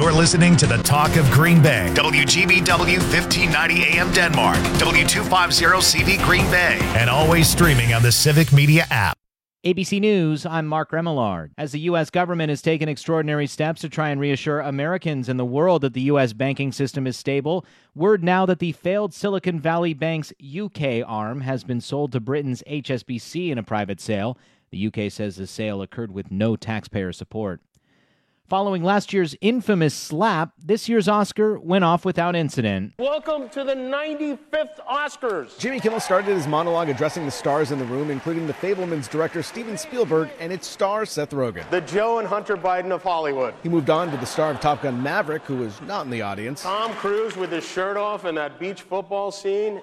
You're listening to the Talk of Green Bay. WGBW 1590 AM Denmark. W250CV Green Bay. And always streaming on the Civic Media app. ABC News, I'm Mark Remillard. As the U.S. government has taken extraordinary steps to try and reassure Americans and the world that the U.S. banking system is stable, word now that the failed Silicon Valley Bank's UK arm has been sold to Britain's HSBC in a private sale. The UK says the sale occurred with no taxpayer support. Following last year's infamous slap, this year's Oscar went off without incident. Welcome to the 95th Oscars. Jimmy Kimmel started his monologue addressing the stars in the room, including The Fabelmans director Steven Spielberg and its star Seth Rogen. The Joe and Hunter Biden of Hollywood. He moved on to the star of Top Gun Maverick, who was not in the audience. Tom Cruise with his shirt off in that beach football scene.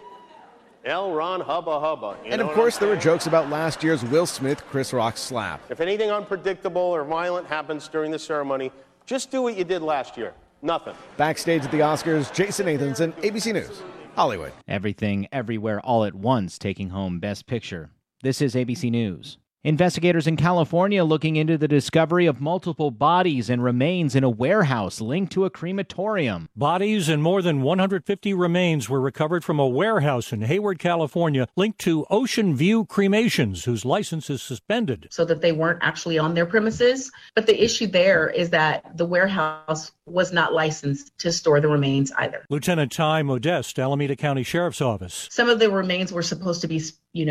L. Ron Hubba Hubba. And of course, there were jokes about last year's Will Smith-Chris Rock slap. If anything unpredictable or violent happens during the ceremony, just do what you did last year. Nothing. Backstage at the Oscars, Jason Nathanson, ABC News, Hollywood. Everything, Everywhere, All at Once, taking home Best Picture. This is ABC News. Investigators in California looking into the discovery of multiple bodies and remains in a warehouse linked to a crematorium. Bodies and more than 150 remains were recovered from a warehouse in Hayward, California, linked to Ocean View Cremations, whose license is suspended. So that they weren't actually on their premises. But the issue there is that the warehouse was not licensed to store the remains either. Lieutenant Ty Modeste, Alameda County Sheriff's Office. Some of the remains were supposed to be,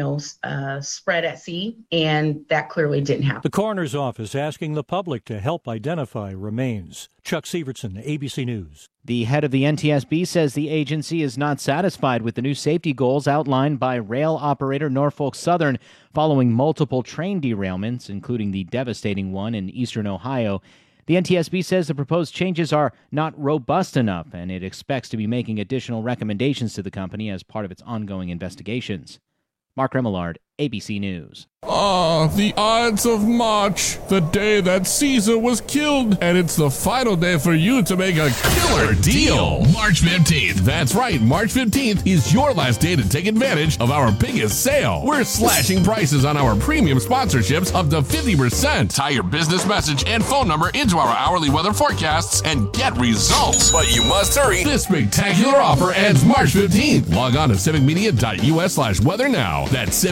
spread at sea, and that clearly didn't happen. The coroner's office asking the public to help identify remains. Chuck Severson, ABC News. The head of the NTSB says the agency is not satisfied with the new safety goals outlined by rail operator Norfolk Southern following multiple train derailments, including the devastating one in eastern Ohio. The NTSB says the proposed changes are not robust enough, and it expects to be making additional recommendations to the company as part of its ongoing investigations. Mark Remillard, ABC News. The Ides of March, the day that Caesar was killed, and it's the final day for you to make a killer deal. March 15th. That's right, March 15th is your last day to take advantage of our biggest sale. We're slashing prices on our premium sponsorships up to 50%. Tie your business message and phone number into our hourly weather forecasts and get results. But you must hurry. This spectacular offer ends March 15th. Log on to civicmedia.us/weather now. That's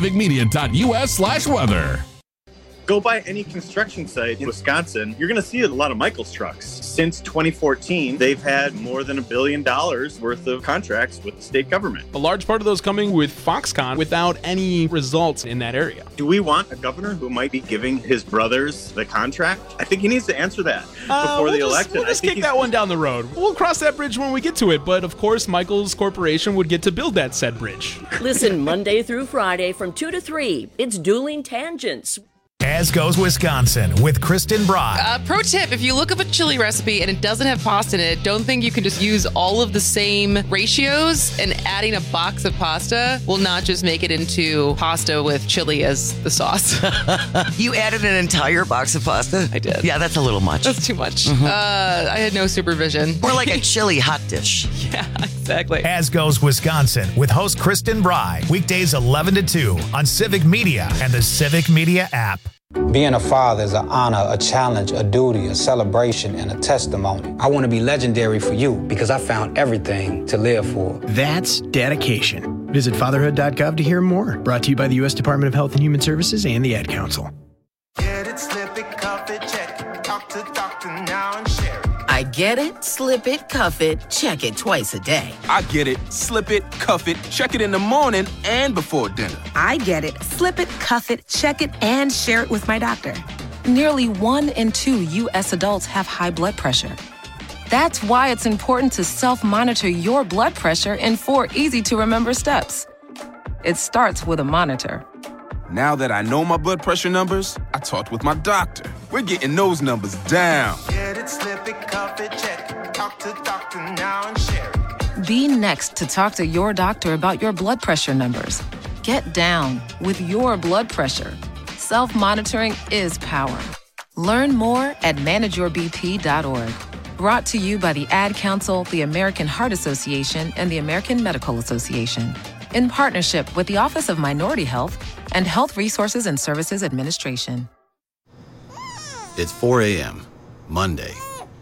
civicmedia.us/weather. Go by any construction site in Wisconsin, you're going to see a lot of Michaels trucks. Since 2014, they've had more than $1 billion worth of contracts with the state government. A large part of those coming with Foxconn without any results in that area. Do we want a governor who might be giving his brothers the contract? I think he needs to answer that before the election. We'll just kick that one down the road. We'll cross that bridge when we get to it. But of course, Michaels Corporation would get to build that said bridge. Listen Monday through Friday from 2 to 3. It's Dueling Tangents. As Goes Wisconsin with Kristen Bry. Pro tip, if you look up a chili recipe and it doesn't have pasta in it, don't think you can just use all of the same ratios, and adding a box of pasta will not just make it into pasta with chili as the sauce. You added an entire box of pasta? I did. Yeah, that's a little much. That's too much. Mm-hmm. I had no supervision. More like a chili hot dish. Yeah, exactly. As Goes Wisconsin with host Kristen Bry. Weekdays 11 to 2 on Civic Media and the Civic Media app. Being a father is an honor, a challenge, a duty, a celebration, and a testimony. I want to be legendary for you because I found everything to live for. That's dedication. Visit fatherhood.gov to hear more. Brought to you by the U.S. Department of Health and Human Services and the Ad Council. Get it, slip it, cuff it, check it. Talk to doctor now and share it. I get it, slip it, cuff it, check it twice a day. I get it, slip it, cuff it, check it in the morning and before dinner. I get it, slip it, cuff it, check it, and share it with my doctor. Nearly 1 in 2 U.S. adults have high blood pressure. That's why it's important to self-monitor your blood pressure in 4 easy-to-remember steps. It starts with a monitor. Now that I know my blood pressure numbers, I talked with my doctor. We're getting those numbers down. Get it, slip it, cuff it, check it. Talk to doctor now and share it. Be next to talk to your doctor about your blood pressure numbers. Get down with your blood pressure. Self-monitoring is power. Learn more at manageyourbp.org. Brought to you by the Ad Council, the American Heart Association, and the American Medical Association. In partnership with the Office of Minority Health and Health Resources and Services Administration. It's 4 a.m., Monday.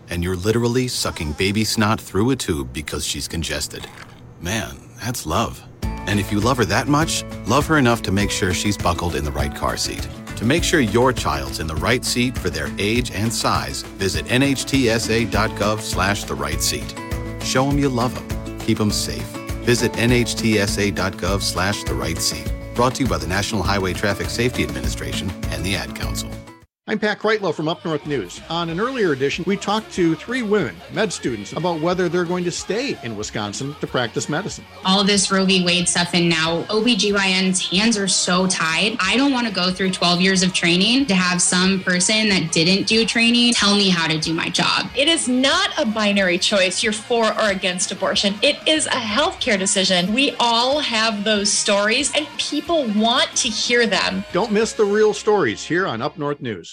and you're literally sucking baby snot through a tube because she's congested. Man, that's love. And if you love her that much, love her enough to make sure she's buckled in the right car seat. To make sure your child's in the right seat for their age and size, visit nhtsa.gov/the right seat. Show them you love them. Keep them safe. Visit nhtsa.gov/the right seat. Brought to you by the National Highway Traffic Safety Administration and the Ad Council. I'm Pat Kreitlow from Up North News. On an earlier edition, we talked to 3 women, med students, about whether they're going to stay in Wisconsin to practice medicine. All of this Roe v. Wade stuff, and now OBGYN's hands are so tied. I don't want to go through 12 years of training to have some person that didn't do training tell me how to do my job. It is not a binary choice, you're for or against abortion. It is a healthcare decision. We all have those stories, and people want to hear them. Don't miss the real stories here on Up North News.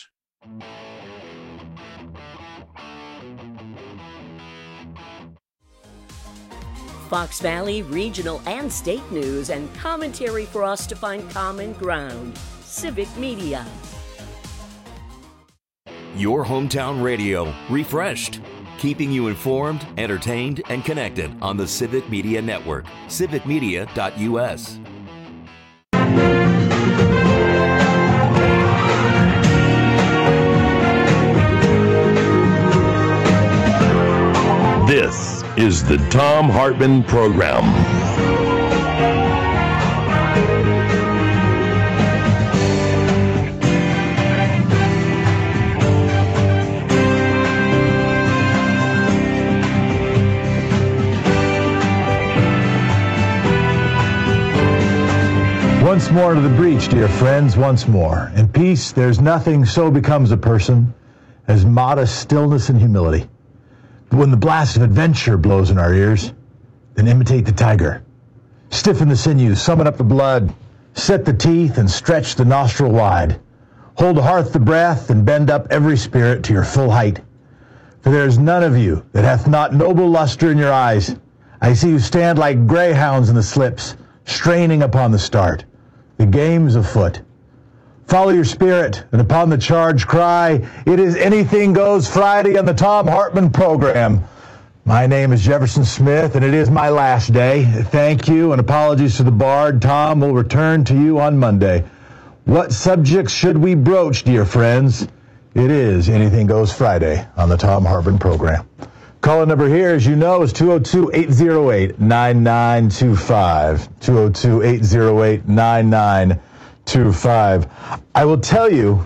Fox Valley regional and state news and commentary for us to find common ground. Civic Media. Your hometown radio, refreshed. Keeping you informed, entertained, and connected on the Civic Media Network. civicmedia.us. This is the Thom Hartmann Program. Once more to the breach, dear friends, once more. In peace, there's nothing so becomes a person as modest stillness and humility. But when the blast of adventure blows in our ears, then imitate the tiger. Stiffen the sinews, summon up the blood, set the teeth, and stretch the nostril wide. Hold hearth the breath, and bend up every spirit to your full height. For there is none of you that hath not noble luster in your eyes. I see you stand like greyhounds in the slips, straining upon the start. The game's afoot. Follow your spirit, and upon the charge cry, it is Anything Goes Friday on the Thom Hartmann Program. My name is Jefferson Smith, and it is my last day. Thank you, and apologies to the bard. Tom will return to you on Monday. What subjects should we broach, dear friends? It is Anything Goes Friday on the Thom Hartmann Program. Call number here, as you know, is 202-808-9925. 202-808-9925. I will tell you,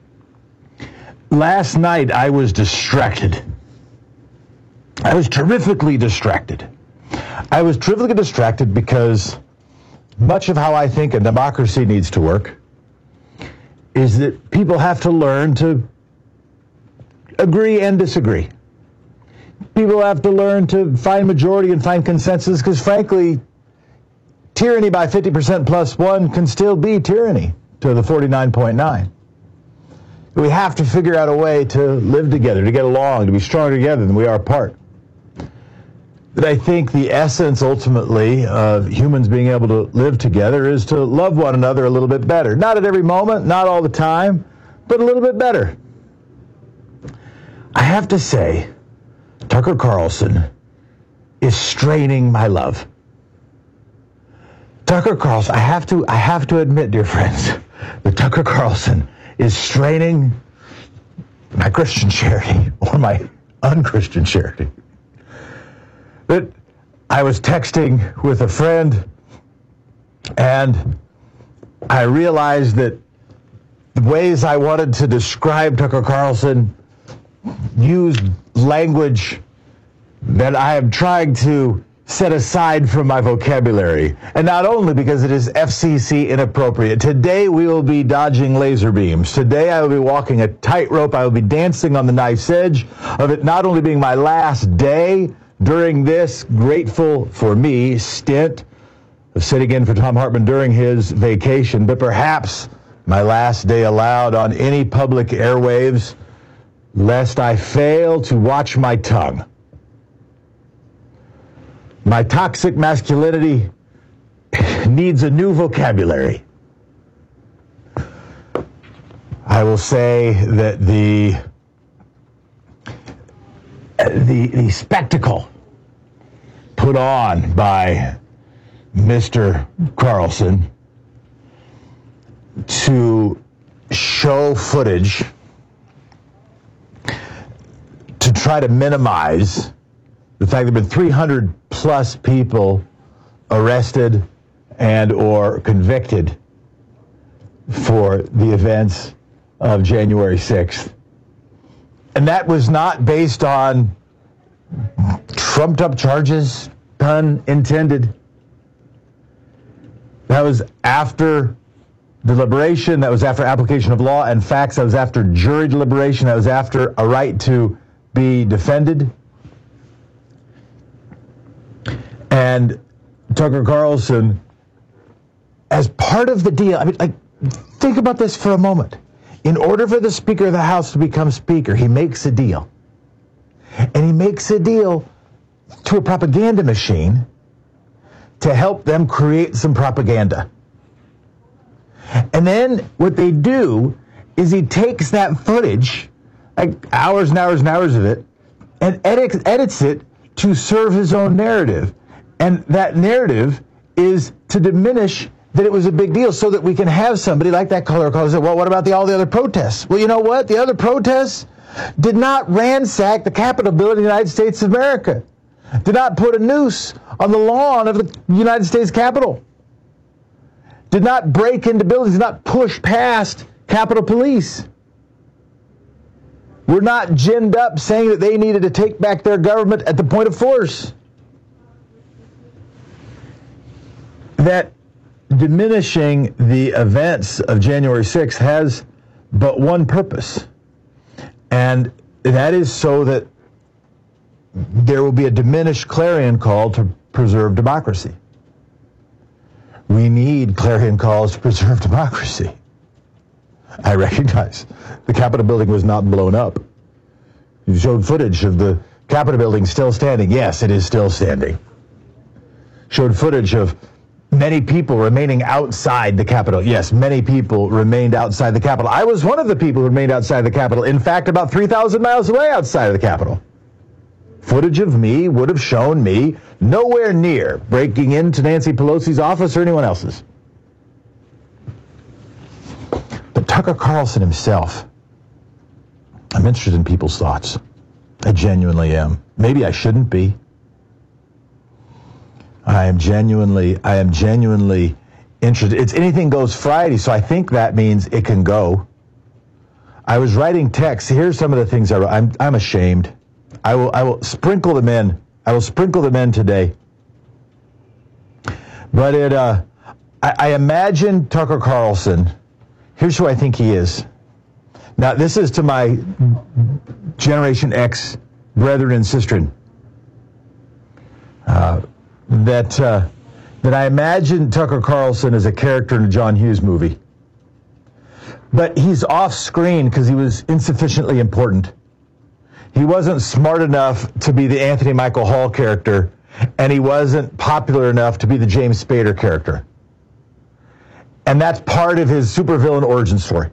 last night I was distracted. I was terrifically distracted. I was terrifically distracted because much of how I think a democracy needs to work is that people have to learn to agree and disagree. People have to learn to find majority and find consensus because, frankly, tyranny by 50% plus one can still be tyranny to the 49.9. We have to figure out a way to live together, to get along, to be stronger together than we are apart. But I think the essence, ultimately, of humans being able to live together is to love one another a little bit better. Not at every moment, not all the time, but a little bit better. I have to say, Tucker Carlson is straining my love. Tucker Carlson, I have to admit, dear friends, that Tucker Carlson is straining my Christian charity or my unchristian charity. But I was texting with a friend, and I realized that the ways I wanted to describe Tucker Carlson used language that I am trying to set aside from my vocabulary. And not only because it is FCC inappropriate. Today we will be dodging laser beams. Today I will be walking a tightrope. I will be dancing on the knife's edge of it not only being my last day during this grateful for me stint of sitting in for Thom Hartmann during his vacation, but perhaps my last day allowed on any public airwaves, lest I fail to watch my tongue. My toxic masculinity needs a new vocabulary. I will say that the spectacle put on by Mr. Carlson to show footage to try to minimize the fact there have been 300 plus people arrested and or convicted for the events of January 6th. And that was not based on trumped up charges, pun intended. That was after deliberation, that was after application of law and facts, that was after jury deliberation, that was after a right to be defended. And Tucker Carlson, as part of the deal, I mean, like, think about this for a moment. In order for the Speaker of the House to become Speaker, he makes a deal. And he makes a deal to a propaganda machine to help them create some propaganda. And then what they do is he takes that footage, like hours and hours and hours of it, and edits it to serve his own narrative. And that narrative is to diminish that it was a big deal so that we can have somebody like that caller call and say, well, what about all the other protests? Well, you know what? The other protests did not ransack the Capitol building of the United States of America, did not put a noose on the lawn of the United States Capitol, did not break into buildings, did not push past Capitol Police. We're not ginned up saying that they needed to take back their government at the point of force. That diminishing the events of January 6th has but one purpose, and that is so that there will be a diminished clarion call to preserve democracy. We need clarion calls to preserve democracy. I recognize the Capitol building was not blown up. You showed footage of the Capitol building still standing. Yes, it is still standing. Showed footage of many people remaining outside the Capitol. Yes, many people remained outside the Capitol. I was one of the people who remained outside the Capitol. In fact, about 3,000 miles away outside of the Capitol. Footage of me would have shown me nowhere near breaking into Nancy Pelosi's office or anyone else's. But Tucker Carlson himself, I'm interested in people's thoughts. I genuinely am. Maybe I shouldn't be. I am genuinely interested. It's Anything Goes Friday, so I think that means it can go. I was writing texts. Here's some of the things I wrote. I'm ashamed. I will sprinkle them in. I will sprinkle them in today. But I imagine Tucker Carlson. Here's who I think he is. Now, this is to my Generation X brethren and sistren. That I imagine Tucker Carlson as a character in a John Hughes movie. But he's off screen because he was insufficiently important. He wasn't smart enough to be the Anthony Michael Hall character, and he wasn't popular enough to be the James Spader character. And that's part of his supervillain origin story.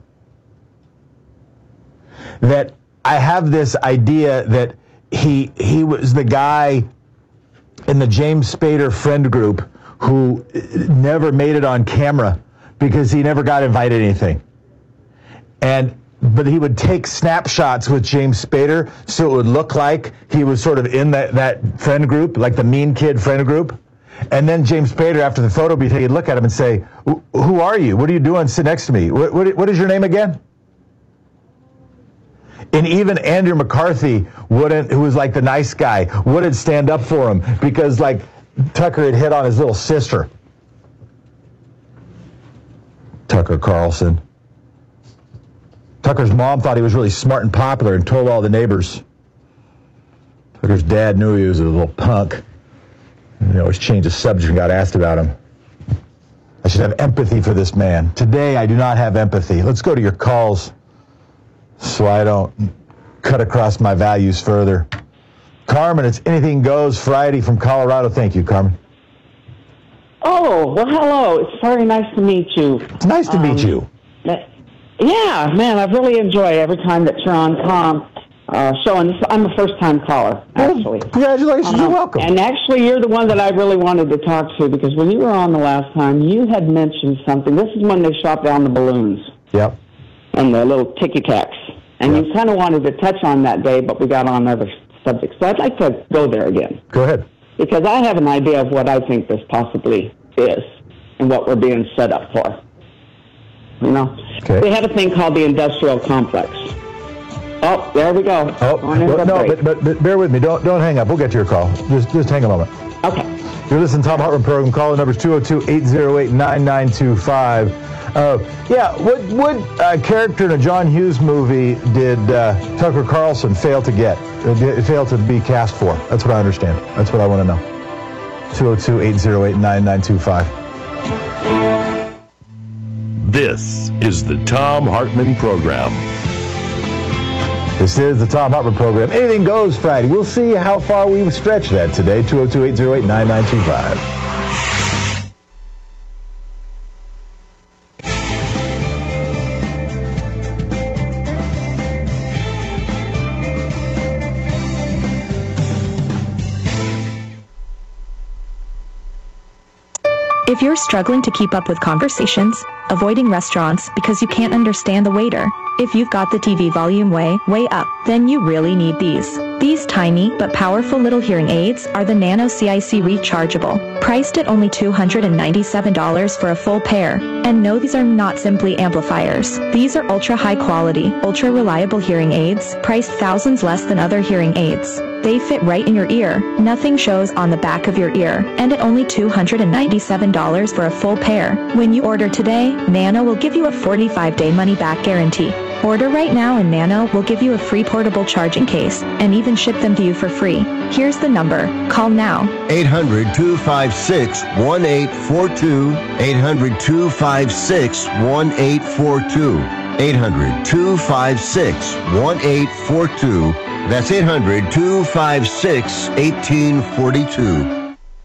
That I have this idea that he was the guy in the James Spader friend group who never made it on camera because he never got invited to anything. But he would take snapshots with James Spader so it would look like he was sort of in that friend group, like the mean kid friend group. And then James Spader, after the photo be taken, he'd look at him and say, who are you? What are you doing? Sit next to me. What is your name again? And even Andrew McCarthy who was like the nice guy, wouldn't stand up for him because like Tucker had hit on his little sister. Tucker Carlson. Tucker's mom thought he was really smart and popular and told all the neighbors. Tucker's dad knew he was a little punk. And he always changed the subject and got asked about him. I should have empathy for this man. Today, I do not have empathy. Let's go to your calls so I don't cut across my values further. Carmen, it's Anything Goes Friday from Colorado. Thank you, Carmen. Oh, well, hello. It's very nice to meet you. It's nice to meet you. Yeah, man, I really enjoy every time that you're on, Tom. show. And I'm a first-time caller, actually. Congratulations. You're welcome. And actually, you're the one that I really wanted to talk to, because when you were on the last time, you had mentioned something. This is when they shot down the balloons. Yep. And the little ticky-tacks. And you kind of wanted to touch on that day, but we got on other subjects. So I'd like to go there again. Go ahead. Because I have an idea of what I think this possibly is and what we're being set up for. You know? Okay. They have a thing called the industrial complex. Oh, there we go. But bear with me. Don't hang up. We'll get to your call. Just hang a moment. Okay. You're listening to Tom Hartman Program. Call number 202-808-9925. What character in a John Hughes movie did Tucker Carlson fail to get? Fail to be cast for? That's what I understand. That's what I want to know. 202-808-9925. This is the Tom Hartman Program. This is the Tom Hartman Program. Anything goes Friday. We'll see how far we stretch that today. 202-808-9925. If you're struggling to keep up with conversations, avoiding restaurants because you can't understand the waiter, if you've got the TV volume way up, then you really need these. These tiny but powerful little hearing aids are the Nano CIC Rechargeable, priced at only $297 for a full pair. And no, these are not simply amplifiers. These are ultra high quality, ultra reliable hearing aids, priced thousands less than other hearing aids. They fit right in your ear, nothing shows on the back of your ear, and at only $297 for a full pair. When you order today, Nano will give you a 45-day money-back guarantee. Order right now and Nano will give you a free portable charging case and even ship them to you for free. Here's the number. Call now. 800-256-1842. 800-256-1842. 800-256-1842. That's 800-256-1842.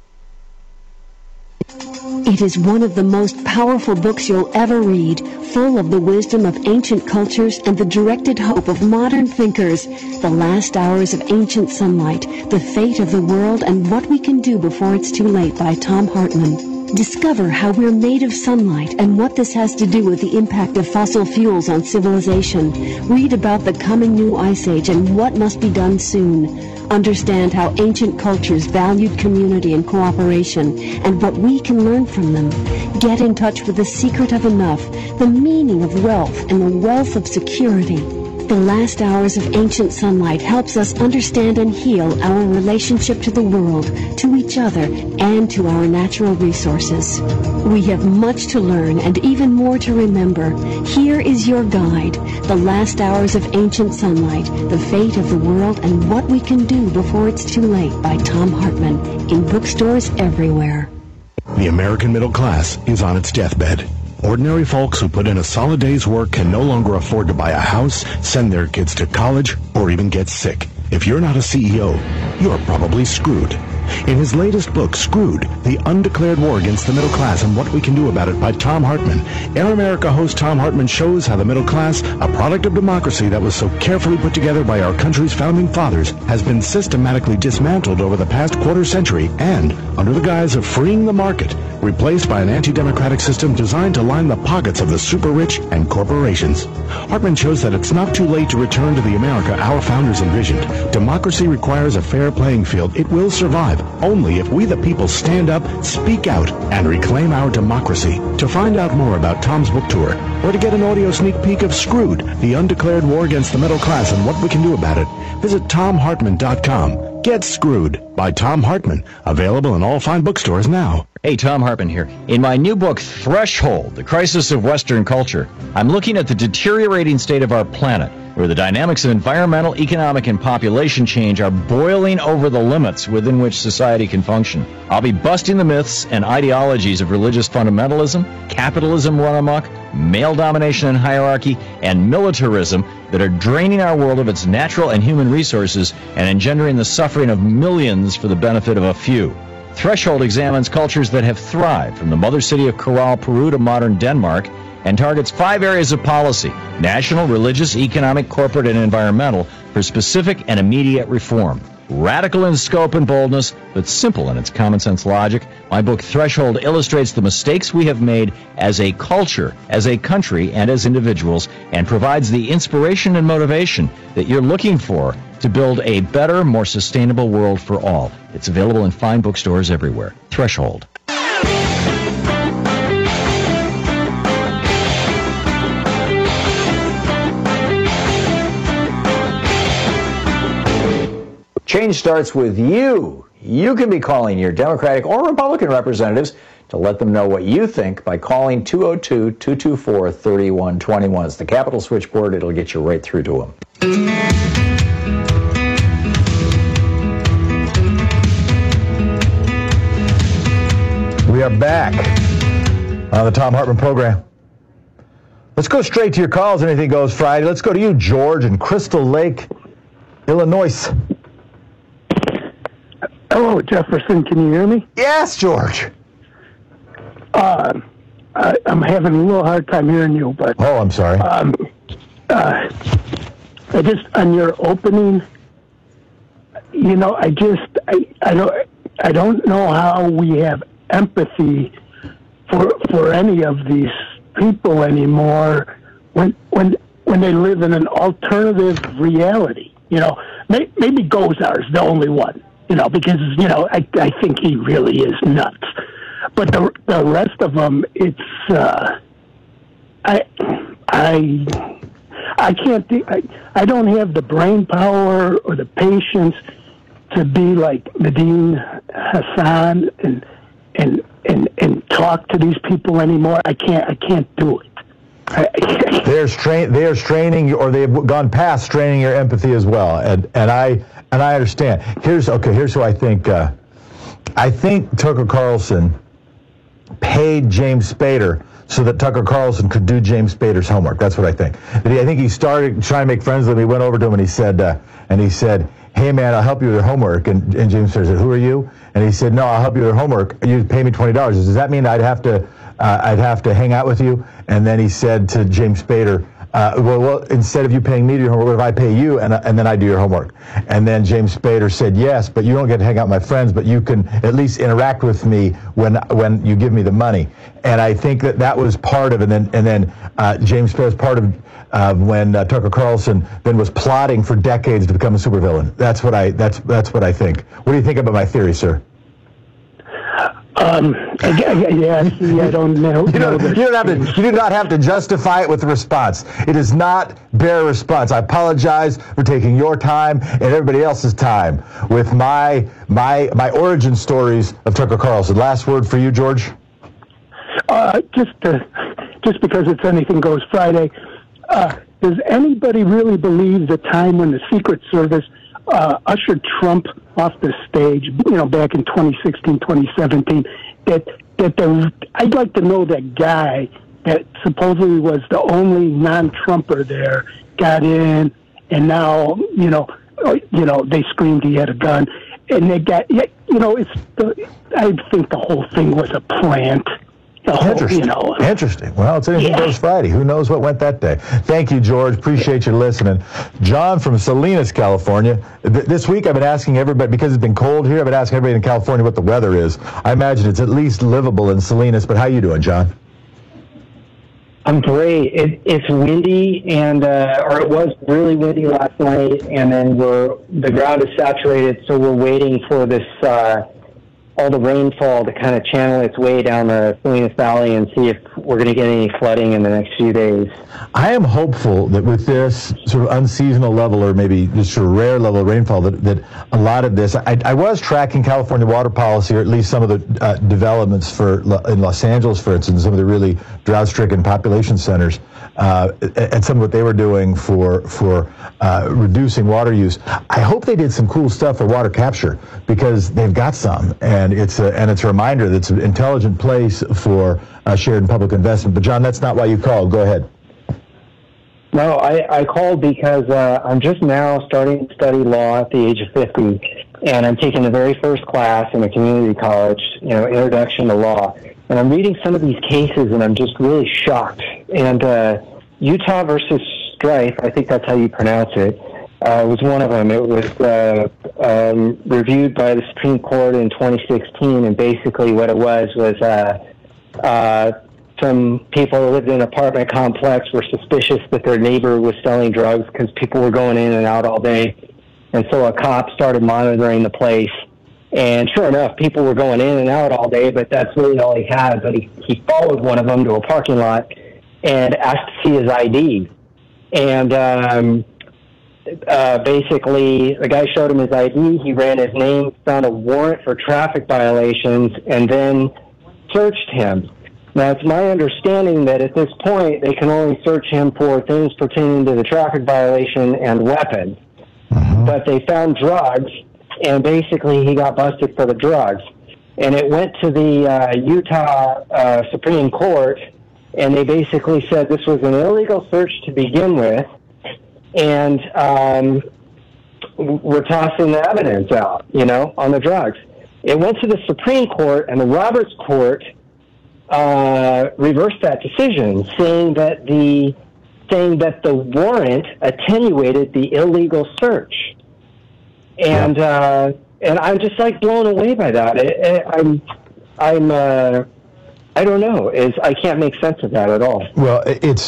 It is one of the most powerful books you'll ever read, full of the wisdom of ancient cultures and the directed hope of modern thinkers. The Last Hours of Ancient Sunlight, The Fate of the World and What We Can Do Before It's Too Late by Tom Hartman. Discover how we're made of sunlight and what this has to do with the impact of fossil fuels on civilization. Read about the coming new ice age and what must be done soon. Understand how ancient cultures valued community and cooperation and what we can learn from them. Get in touch with the secret of enough, the meaning of wealth and the wealth of security. The Last Hours of Ancient Sunlight helps us understand and heal our relationship to the world, to each other, and to our natural resources. We have much to learn and even more to remember. Here is your guide, The Last Hours of Ancient Sunlight, The Fate of the World and What We Can Do Before It's Too Late by Tom Hartman, in bookstores everywhere. The American middle class is on its deathbed. Ordinary folks who put in a solid day's work can no longer afford to buy a house, send their kids to college, or even get sick. If you're not a CEO, you're probably screwed. In his latest book, Screwed, The Undeclared War Against the Middle Class and What We Can Do About It by Tom Hartman, Air America host Tom Hartman shows how the middle class, a product of democracy that was so carefully put together by our country's founding fathers, has been systematically dismantled over the past quarter century and, under the guise of freeing the market, replaced by an anti-democratic system designed to line the pockets of the super rich and corporations. Hartman shows that it's not too late to return to the America our founders envisioned. Democracy requires a fair playing field. It will survive only if we the people stand up, speak out, and reclaim our democracy. To find out more about Tom's book tour, or to get an audio sneak peek of Screwed, The Undeclared War Against the Middle Class and What We Can Do About It, visit TomHartman.com. Get Screwed by Tom Hartman, available in all fine bookstores now. Hey, Tom Hartman here. In my new book, Threshold, The Crisis of Western Culture, I'm looking at the deteriorating state of our planet, where the dynamics of environmental, economic, and population change are boiling over the limits within which society can function. I'll be busting the myths and ideologies of religious fundamentalism, capitalism run amok, male domination and hierarchy, and militarism that are draining our world of its natural and human resources and engendering the suffering of millions for the benefit of a few. Threshold examines cultures that have thrived, from the mother city of Corral, Peru to modern Denmark, and targets 5 areas of policy: national, religious, economic, corporate, and environmental, for specific and immediate reform. Radical in scope and boldness, but simple in its common sense logic, my book Threshold illustrates the mistakes we have made as a culture, as a country, and as individuals, and provides the inspiration and motivation that you're looking for to build a better, more sustainable world for all. It's available in fine bookstores everywhere. Threshold. Change starts with you. You can be calling your Democratic or Republican representatives to let them know what you think by calling 202-224-3121. It's the Capitol switchboard. It'll get you right through to them. We are back on the Thom Hartmann program. Let's go straight to your calls. Anything Goes Friday. Let's go to you, George, in Crystal Lake, Illinois. Hello, Jefferson. Can you hear me? Yes, George. I'm having a little hard time hearing you, but... Oh, I'm sorry. I just, on your opening, you know, I don't know how we have empathy for any of these people anymore when they live in an alternative reality. You know, maybe Gozar's the only one. You know, because, you know, I think he really is nuts. But the rest of them, it's, I can't, I don't have the brain power or the patience to be like Nadine Hassan and talk to these people anymore. I can't do it. They are straining, or they've gone past straining your empathy as well, and I understand. Here's who I think. I think Tucker Carlson paid James Spader so that Tucker Carlson could do James Spader's homework. That's what I think. I think he started trying to make friends with him. He went over to him and he said, "Hey man, I'll help you with your homework." And James Spader said, "Who are you?" And he said, "No, I'll help you with your homework. You pay me $20. Does that mean I'd have to hang out with you?" And then he said to James Spader, well, instead of you paying me to do your homework, what if I pay you and then I do your homework? And then James Spader said, "Yes, but you don't get to hang out with my friends, but you can at least interact with me when you give me the money." And I think that was part of it. And then James Spader was part of when Tucker Carlson then was plotting for decades to become a supervillain. That's what I think. What do you think about my theory, sir? I don't know. You do not have to justify it with a response. It is not bare response. I apologize for taking your time and everybody else's time with my origin stories of Tucker Carlson. Last word for you, George. Just because it's Anything Goes Friday. Does anybody really believe the time when the Secret Service ushered Trump off the stage, you know, back in 2016, 2017, I'd like to know that guy that supposedly was the only non-Trumper there got in, and now, you know, they screamed he had a gun, and they got, I think the whole thing was a plant. Interesting. Well, it's Anything Goes Friday. Who knows what went that day? Thank you, George. Appreciate you listening. John from Salinas, California. This week I've been asking everybody, because it's been cold here, I've been asking everybody in California what the weather is. I imagine it's at least livable in Salinas, but how you doing, John? I'm great. It's windy, or it was really windy last night, and then the ground is saturated, so we're waiting for this all the rainfall to kind of channel its way down the Salinas Valley and see if we're going to get any flooding in the next few days. I am hopeful that with this sort of unseasonal level, or maybe just a rare level of rainfall, that a lot of this, I was tracking California water policy, or at least some of the developments in Los Angeles, for instance, some of the really drought-stricken population centers, and some of what they were doing for reducing water use. I hope they did some cool stuff for water capture, because they've got some, and it's a reminder that it's an intelligent place for shared and public investment. But John, that's not why you called. Go ahead. No, I called because I'm just now starting to study law at the age of 50, and I'm taking the very first class in a community college, Introduction to Law. And I'm reading some of these cases, and I'm just really shocked. And Utah versus Strife, I think that's how you pronounce it, was one of them. It was reviewed by the Supreme Court in 2016, and basically what it was some people who lived in an apartment complex were suspicious that their neighbor was selling drugs because people were going in and out all day. And so a cop started monitoring the place. And sure enough, people were going in and out all day, but that's really all he had. But he followed one of them to a parking lot and asked to see his ID. And basically, the guy showed him his ID. He ran his name, found a warrant for traffic violations, and then searched him. Now, it's my understanding that at this point, they can only search him for things pertaining to the traffic violation and weapons. But they found drugs, and basically he got busted for the drugs. And it went to the Utah Supreme Court, and they basically said this was an illegal search to begin with, and we're tossing the evidence out, on the drugs. It went to the Supreme Court, and the Roberts Court reversed that decision, saying that the warrant attenuated the illegal search, and I'm just like blown away by that. I don't know. I can't make sense of that at all. Well,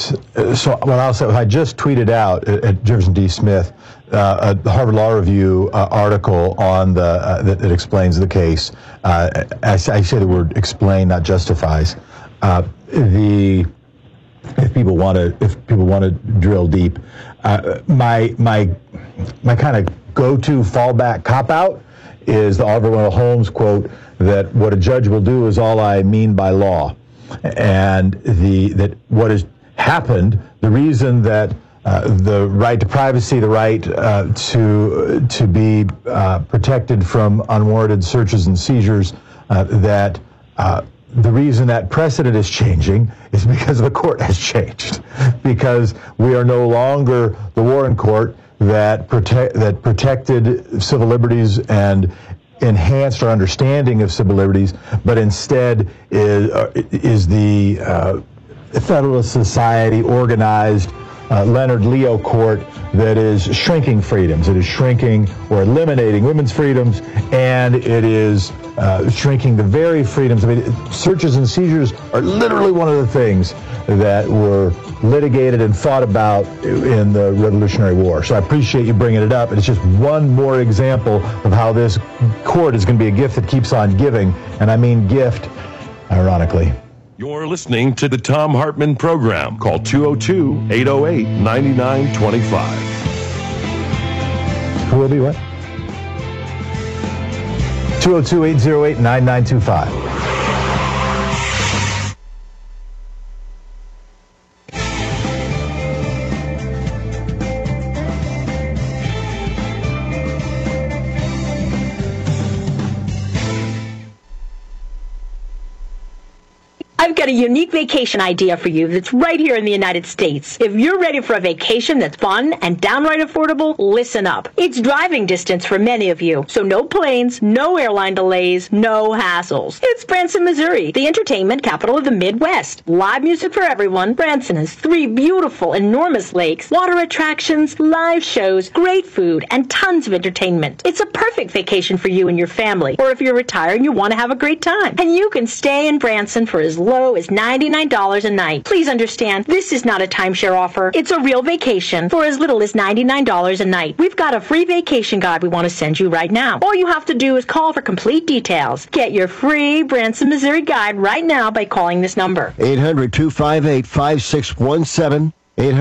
I just tweeted out at Jefferson D. Smith a Harvard Law Review article on that explains the case. I say the word explain, not justifies. If people want to drill deep, my kind of go-to fallback cop-out is the Oliver Wendell Holmes quote that what a judge will do is all I mean by law, and that what has happened, the reason that the right to privacy, the right to be protected from unwarranted searches and seizures, the reason that precedent is changing is because the court has changed, because we are no longer the Warren Court that protected civil liberties and enhanced our understanding of civil liberties, but instead is the Federalist Society organized Leonard Leo Court that is shrinking freedoms. It is shrinking or eliminating women's freedoms, and it is shrinking the very freedoms. I mean, searches and seizures are literally one of the things that were litigated and fought about in the Revolutionary War. So I appreciate you bringing it up. And it's just one more example of how this court is going to be a gift that keeps on giving. And I mean gift, ironically. You're listening to the Thom Hartmann Program. Call 202-808-9925. Who will be what? 202-808-9925. I've got a unique vacation idea for you that's right here in the United States. If you're ready for a vacation that's fun and downright affordable, listen up. It's driving distance for many of you, so no planes, no airline delays, no hassles. It's Branson, Missouri, the entertainment capital of the Midwest. Live music for everyone. Branson has 3 beautiful, enormous lakes, water attractions, live shows, great food, and tons of entertainment. It's a perfect vacation for you and your family, or if you're retired and you want to have a great time. And you can stay in Branson for as low as $99 a night. Please understand, this is not a timeshare offer. It's a real vacation for as little as $99 a night. We've got a free vacation guide we want to send you right now. All you have to do is call for complete details. Get your free Branson, Missouri guide right now by calling this number. 800-258-5617.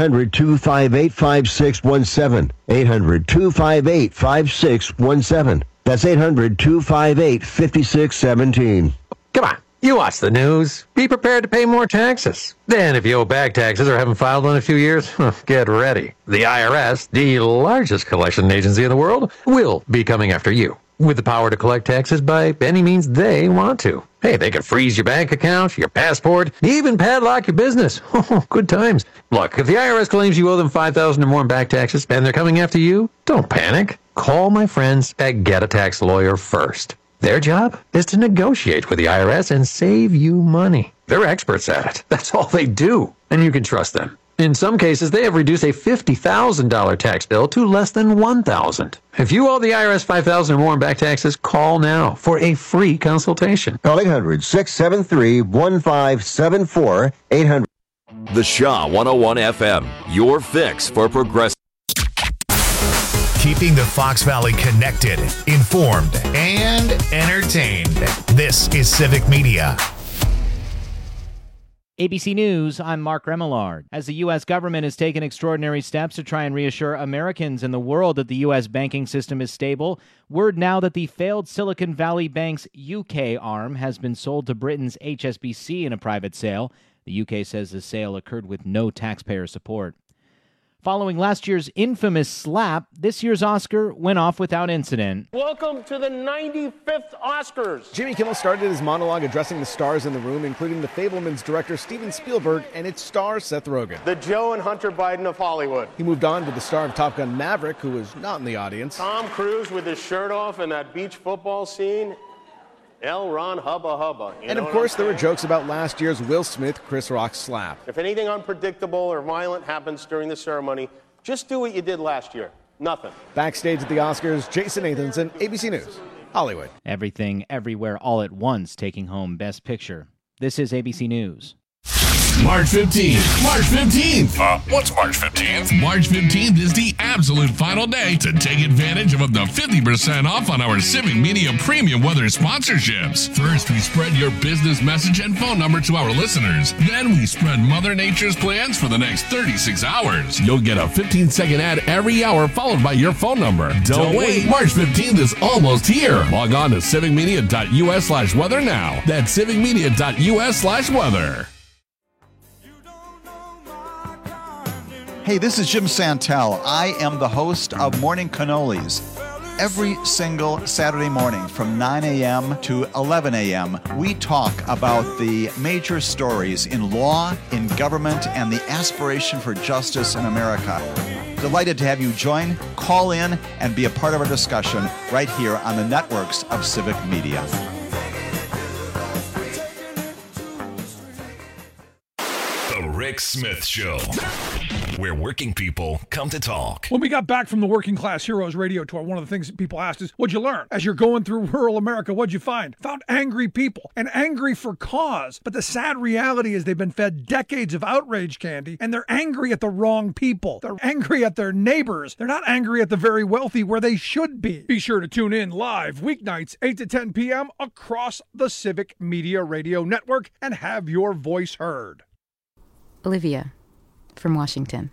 800-258-5617. 800-258-5617. That's 800-258-5617. Come on. You watch the news. Be prepared to pay more taxes. Then if you owe back taxes or haven't filed in a few years, get ready. The IRS, the largest collection agency in the world, will be coming after you with the power to collect taxes by any means they want to. Hey, they can freeze your bank account, your passport, even padlock your business. Good times. Look, if the IRS claims you owe them $5,000 or more in back taxes and they're coming after you, don't panic. Call my friends at Get a Tax Lawyer first. Their job is to negotiate with the IRS and save you money. They're experts at it. That's all they do. And you can trust them. In some cases, they have reduced a $50,000 tax bill to less than $1,000. If you owe the IRS $5,000 or more in back taxes, call now for a free consultation. Call 800-673-1574, 800. The Shaw 101 FM, your fix for progressive. Keeping the Fox Valley connected, informed, and entertained. This is Civic Media. ABC News, I'm Mark Remillard. As the U.S. government has taken extraordinary steps to try and reassure Americans and the world that the U.S. banking system is stable, word now that the failed Silicon Valley Bank's UK arm has been sold to Britain's HSBC in a private sale. The UK says the sale occurred with no taxpayer support. Following last year's infamous slap, this year's Oscar went off without incident. Welcome to the 95th Oscars. Jimmy Kimmel started his monologue addressing the stars in the room, including The Fabelmans director Steven Spielberg and its star Seth Rogen. The Joe and Hunter Biden of Hollywood. He moved on to the star of Top Gun Maverick, who was not in the audience. Tom Cruise with his shirt off in that beach football scene. L. Ron Hubba Hubba. And of course, there were jokes about last year's Will Smith-Chris Rock slap. If anything unpredictable or violent happens during the ceremony, just do what you did last year. Nothing. Backstage at the Oscars, Jason Nathanson, ABC News, Hollywood. Everything, Everywhere, All at Once, taking home Best Picture. This is ABC News. March 15th. March 15th. What's March 15th? March 15th is the absolute final day to take advantage of up to 50% off on our Civic Media Premium Weather sponsorships. First, we spread your business message and phone number to our listeners. Then we spread Mother Nature's plans for the next 36 hours. You'll get a 15-second ad every hour followed by your phone number. Don't wait. March 15th is almost here. Log on to civicmedia.us/weather now. That's civicmedia.us/weather. Hey, this is Jim Santel. I am the host of Morning Cannolis. Every single Saturday morning from 9 a.m. to 11 a.m., we talk about the major stories in law, in government, and the aspiration for justice in America. Delighted to have you join, call in, and be a part of our discussion right here on the networks of Civic Media. The Rick Smith Show, where working people come to talk. When we got back from the Working Class Heroes radio tour, one of the things that people asked is, what'd you learn? As you're going through rural America, what'd you find? Found angry people, and angry for cause. But the sad reality is they've been fed decades of outrage candy, and they're angry at the wrong people. They're angry at their neighbors. They're not angry at the very wealthy where they should be. Be sure to tune in live weeknights, 8 to 10 p.m. across the Civic Media Radio Network and have your voice heard. Olivia from Washington.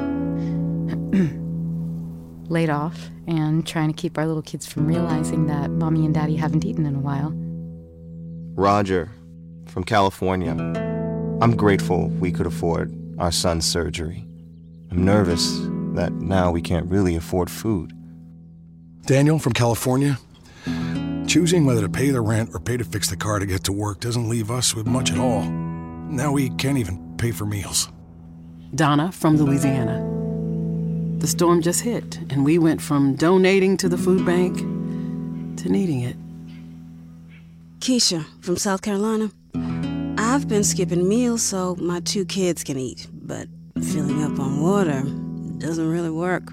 Laid off and trying to keep our little kids from realizing that mommy and daddy haven't eaten in a while. Roger from California. I'm grateful we could afford our son's surgery. I'm nervous that now we can't really afford food. Daniel from California. Choosing whether to pay the rent or pay to fix the car to get to work doesn't leave us with much at all. Now we can't even pay for meals. Donna from Louisiana. The storm just hit, and we went from donating to the food bank to needing it. Keisha from South Carolina. I've been skipping meals so my 2 kids can eat, but filling up on water doesn't really work.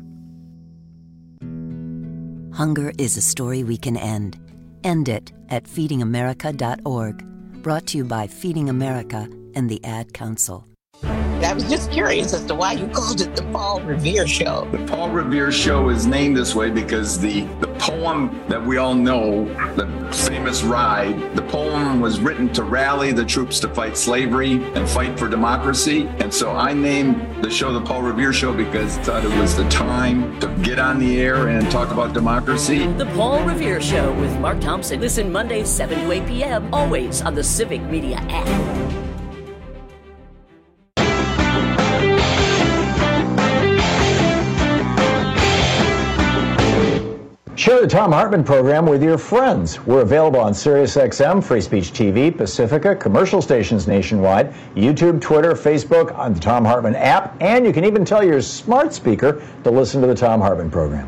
Hunger is a story we can end. End it at feedingamerica.org. Brought to you by Feeding America and the Ad Council. I was just curious as to why you called it the Paul Revere Show. The Paul Revere Show is named this way because the poem that we all know, the famous Ride, the poem was written to rally the troops to fight slavery and fight for democracy. And so I named the show the Paul Revere Show because I thought it was the time to get on the air and talk about democracy. The Paul Revere Show with Mark Thompson. Listen Mondays 7 to 8 p.m. always on the Civic Media app. Share the Thom Hartmann program with your friends. We're available on SiriusXM, Free Speech TV, Pacifica, commercial stations nationwide, YouTube, Twitter, Facebook, on the Thom Hartmann app, and you can even tell your smart speaker to listen to the Thom Hartmann program.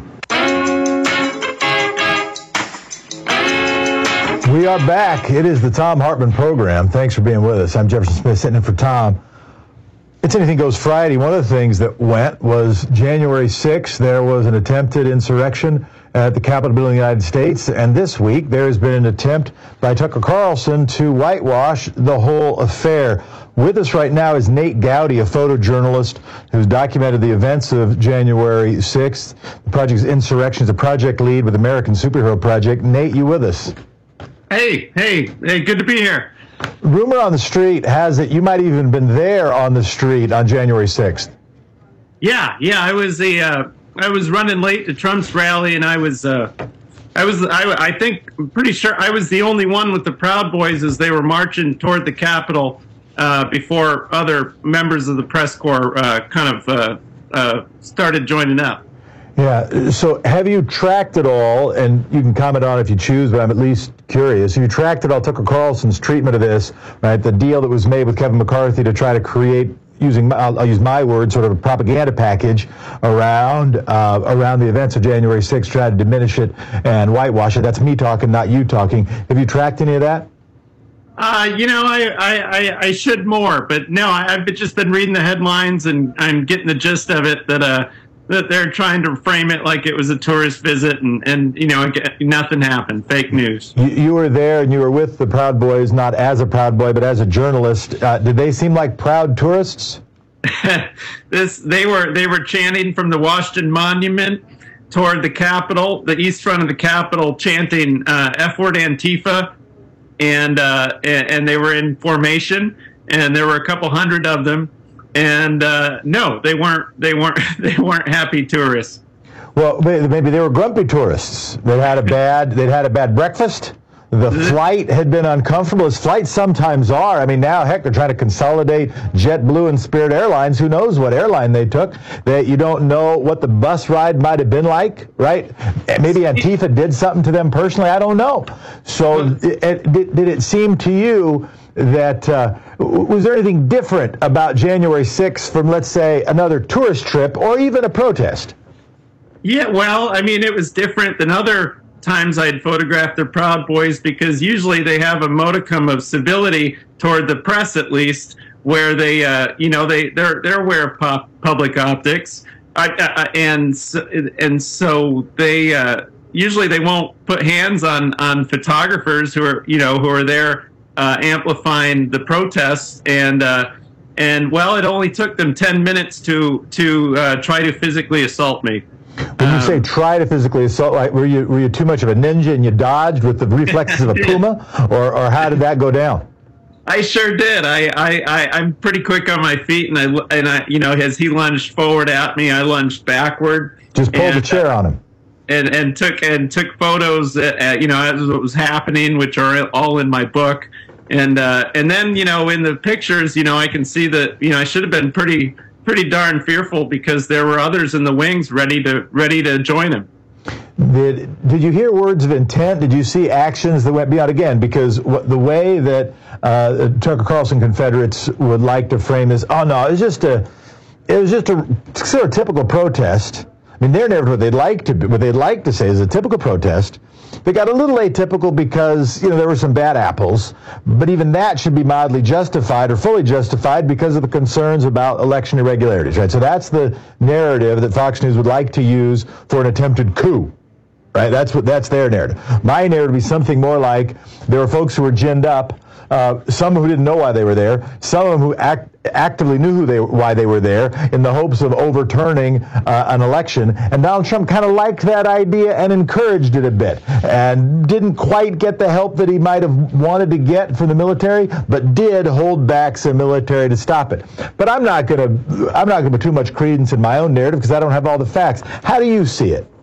We are back. It is the Thom Hartmann program. Thanks for being with us. I'm Jefferson Smith, sitting in for Tom. It's Anything Goes Friday. One of the things that went was January 6th. There was an attempted insurrection at the Capitol building in the United States. And this week, there has been an attempt by Tucker Carlson to whitewash the whole affair. With us right now is Nate Gowdy, a photojournalist who's documented the events of January 6th. The project's Insurrection is a project lead with American Superhero Project. Nate, you with us? Hey, good to be here. Rumor on the street has it you might have even been there on the street on January 6th. Yeah, I was running late to Trump's rally, and I think pretty sure I was the only one with the Proud Boys as they were marching toward the Capitol before other members of the press corps started joining up. Yeah, so have you tracked it all, and you can comment on it if you choose, but I'm at least curious, have you tracked it all, Tucker Carlson's treatment of this, right, the deal that was made with Kevin McCarthy to try to create, I'll use my word, sort of a propaganda package around the events of January 6th, try to diminish it and whitewash it? That's me talking, not you talking. Have you tracked any of that? I should more, but no, I've just been reading the headlines, and I'm getting the gist of it that they're trying to frame it like it was a tourist visit, and nothing happened. Fake news. You were there, and you were with the Proud Boys, not as a Proud Boy, but as a journalist. Did they seem like proud tourists? They were chanting from the Washington Monument toward the Capitol, the east front of the Capitol, chanting F-word Antifa, and they were in formation, and there were a couple hundred of them. And no, they weren't happy tourists. Well, maybe they were grumpy tourists. They'd had a bad breakfast. The flight had been uncomfortable, as flights sometimes are. I mean, now, heck, they're trying to consolidate JetBlue and Spirit Airlines. Who knows what airline they took? You don't know what the bus ride might have been like, right? Maybe Antifa did something to them personally. I don't know. So did it seem to you that, was there anything different about January 6th from, let's say, another tourist trip or even a protest? Yeah, well, I mean, it was different than other times I'd photographed the Proud Boys, because usually they have a modicum of civility toward the press, at least, where they're aware of public optics, and so they usually they won't put hands on photographers who are there amplifying the protests, and well, it only took them 10 minutes to try to physically assault me. When you say try to physically assault, like, were you too much of a ninja and you dodged with the reflexes of a puma, or how did that go down? I sure did. I'm pretty quick on my feet, and I as he lunged forward at me, I lunged backward. Just pulled the chair on him. And took photos as it was happening, which are all in my book, and then in the pictures I can see that I should have been pretty darn fearful, because there were others in the wings ready to join him. Did you hear words of intent? Did you see actions that went beyond, again, because the way that Tucker Carlson Confederates would like to frame this, it was just a sort of typical protest. I mean, their narrative, what they'd like to say is a typical protest. They got a little atypical because, there were some bad apples, but even that should be mildly justified or fully justified because of the concerns about election irregularities, right? So that's the narrative that Fox News would like to use for an attempted coup, right? That's their narrative. My narrative would be something more like there were folks who were ginned up, some who didn't know why they were there, some of them who actively knew why they were there in the hopes of overturning an election. And Donald Trump kind of liked that idea and encouraged it a bit, and didn't quite get the help that he might have wanted to get from the military, but did hold back some military to stop it. But I'm not going to put too much credence in my own narrative because I don't have all the facts. How do you see it?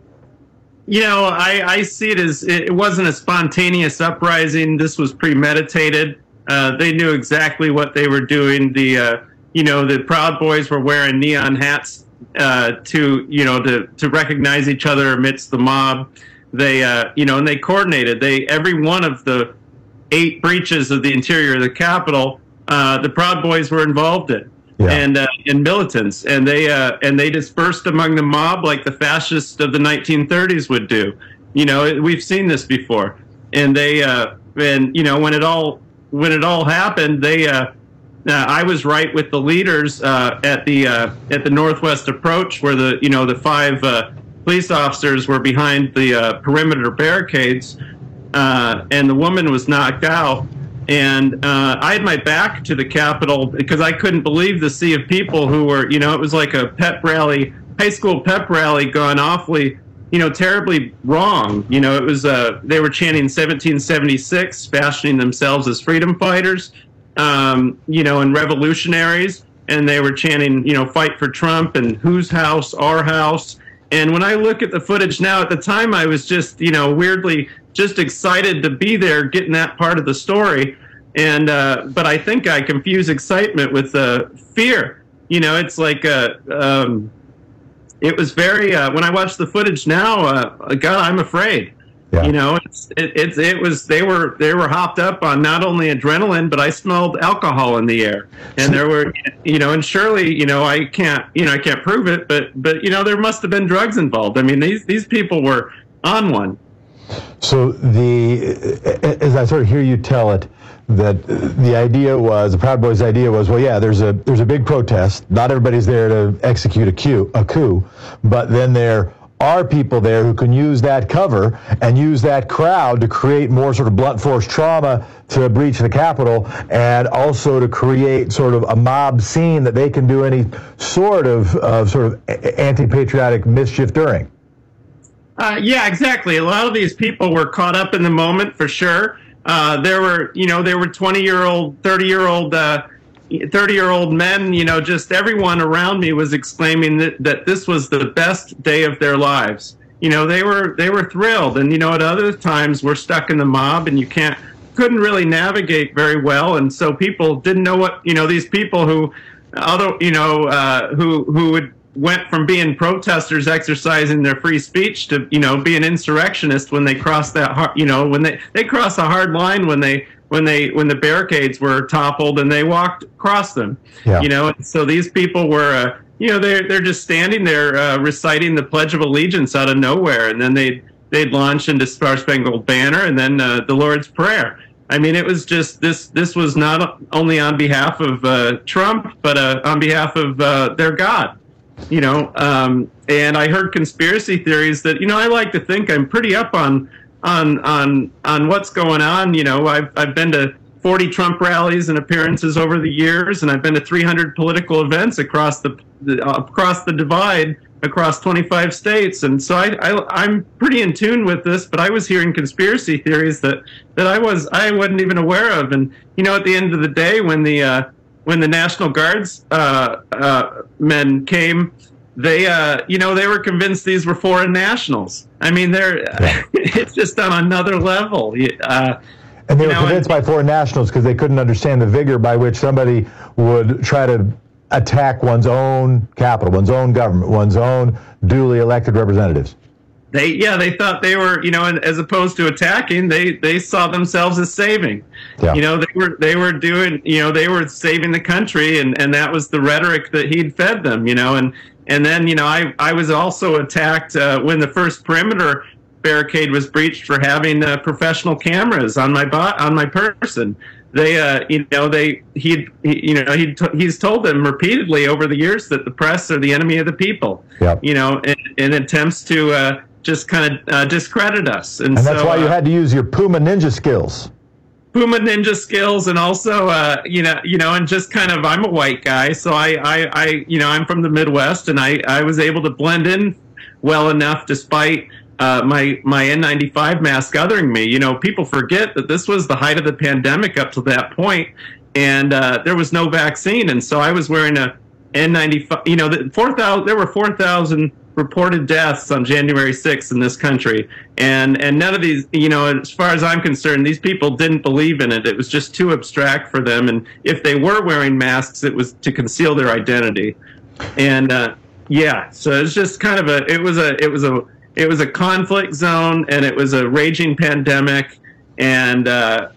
I see it as it wasn't a spontaneous uprising. This was premeditated. They knew exactly what they were doing. The Proud Boys were wearing neon hats to recognize each other amidst the mob. They and they coordinated. Every one of the 8 breaches of the interior of the Capitol, the Proud Boys were involved in. Yeah. And militants, and they dispersed among the mob like the fascists of the 1930s would do. We've seen this before, and when it all happened, I was right with the leaders at the Northwest approach, where the 5 police officers were behind the perimeter barricades, and the woman was knocked out. And I had my back to the Capitol because I couldn't believe the sea of people who were, it was like a pep rally, high school pep rally gone awfully, terribly wrong. It was, they were chanting 1776, fashioning themselves as freedom fighters, and revolutionaries. And they were chanting, fight for Trump and whose house, our house. And when I look at the footage now, at the time I was just, weirdly just excited to be there, getting that part of the story. And but I think I confuse excitement with fear. It's like it was very. When I watch the footage now, God, I'm afraid. Yeah. It was they were hopped up on not only adrenaline, but I smelled alcohol in the air, and there were and surely I can't prove it, but there must have been drugs involved. I mean, these people were on one. So as I sort of hear you tell it, that the Proud Boys' idea was, well, yeah, there's a big protest. Not everybody's there to execute a coup, but then there are people there who can use that cover and use that crowd to create more sort of blunt force trauma to breach the Capitol, and also to create sort of a mob scene that they can do any sort of anti-patriotic mischief during. Yeah, exactly. A lot of these people were caught up in the moment, for sure. There were 20-year-old, 30-year-old men. Just everyone around me was exclaiming that this was the best day of their lives. They were thrilled, and at other times we're stuck in the mob, and you couldn't really navigate very well, and so people didn't know what these people who went from being protesters exercising their free speech to being insurrectionists when they crossed that when they crossed a hard line when the barricades were toppled and they walked across them. Yeah. So these people were they're just standing there reciting the Pledge of Allegiance out of nowhere, and then they'd launch into Star Spangled Banner and then the Lord's Prayer. I mean, it was just this was not only on behalf of Trump, but on behalf of their God. And I heard conspiracy theories that, I like to think I'm pretty up on what's going on. I've been to 40 Trump rallies and appearances over the years, and I've been to 300 political events across the divide, across 25 states. And so I'm pretty in tune with this, but I was hearing conspiracy theories that I wasn't even aware of. And, at the end of the day, when the National Guards men came, they were convinced these were foreign nationals. I mean, it's just on another level. And they were convinced by foreign nationals because they couldn't understand the vigor by which somebody would try to attack one's own capital, one's own government, one's own duly elected representatives. They thought they were, as opposed to attacking, they saw themselves as saving. Yeah. They were doing, they were saving the country, and that was the rhetoric that he'd fed them, and then, I was also attacked when the first perimeter barricade was breached for having professional cameras on my person. He's told them repeatedly over the years that the press are the enemy of the people. Yep. In attempts to just kind of discredit us, and that's why you had to use your Puma Ninja skills. And also, and just kind of, I'm a white guy, so I'm from the Midwest, and I was able to blend in well enough despite my N95 mask othering me. People forget that this was the height of the pandemic up to that point, and there was no vaccine, and so I was wearing a N95. There were 4,000 reported deaths on January 6th in this country, and none of these, as far as I'm concerned, these people didn't believe in it. It was just too abstract for them, and if they were wearing masks, it was to conceal their identity. And so it's just kind of it was a conflict zone, and it was a raging pandemic, and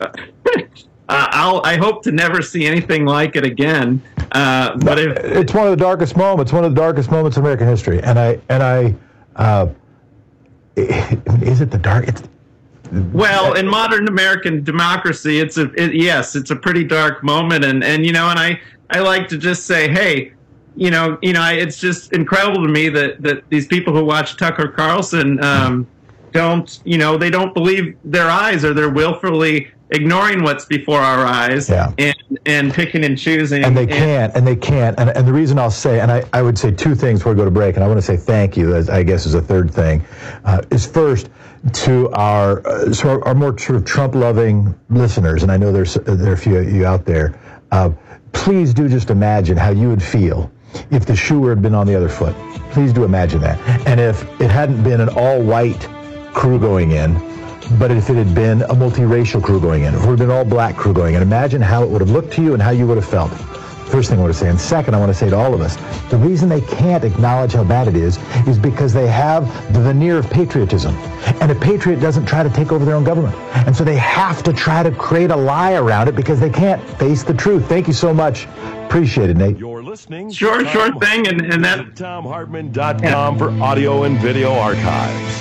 I hope to never see anything like it again. But it's one of the darkest moments. One of the darkest moments in American history. And I is it the dark? It's Well, in modern American democracy, it's a pretty dark moment, and I like to just say, hey, it's just incredible to me that these people who watch Tucker Carlson they don't believe their eyes, or they're willfully ignoring what's before our eyes, and picking and choosing. And they can't. And the reason I'll say, and I would say two things before we go to break, and I want to say thank you, as I guess is a third thing, is first to our more sort of Trump-loving listeners, and I know there are a few of you out there, please do just imagine how you would feel if the shoe had been on the other foot. Please do imagine that. And if it hadn't been an all-white crew going in, but if it had been a multiracial crew going in, if it had been an all-black crew going in, imagine how it would have looked to you and how you would have felt. First thing I want to say. And second, I want to say to all of us, the reason they can't acknowledge how bad it is because they have the veneer of patriotism. And a patriot doesn't try to take over their own government. And so they have to try to create a lie around it because they can't face the truth. Thank you so much. Appreciate it, Nate. You're listening. Sure thing. And that TomHartman.com for audio and video archives.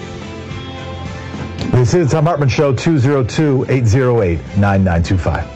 This is the Tom Hartman Show, 202-808-9925.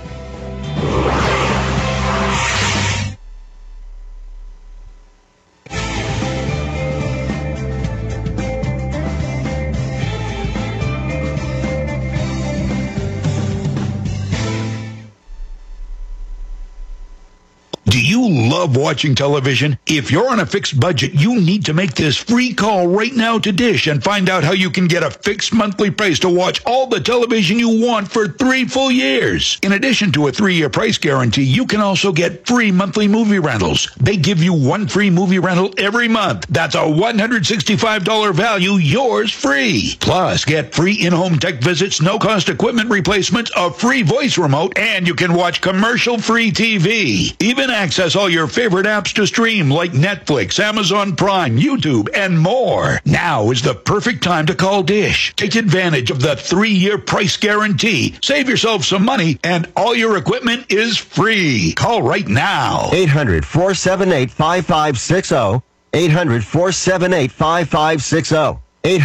Do you love watching television? If you're on a fixed budget, you need to make this free call right now to Dish and find out how you can get a fixed monthly price to watch all the television you want for 3 full years. In addition to a 3-year price guarantee, you can also get free monthly movie rentals. They give you 1 free movie rental every month. That's a $165 value, yours free. Plus, get free in-home tech visits, no-cost equipment replacements, a free voice remote, and you can watch commercial-free TV. Even access all your favorite apps to stream like Netflix, Amazon Prime, YouTube, and more. Now is the perfect time to call Dish. Take advantage of the 3-year price guarantee. Save yourself some money, and all your equipment is free. Call right now. 800-478-5560. 800-478-5560.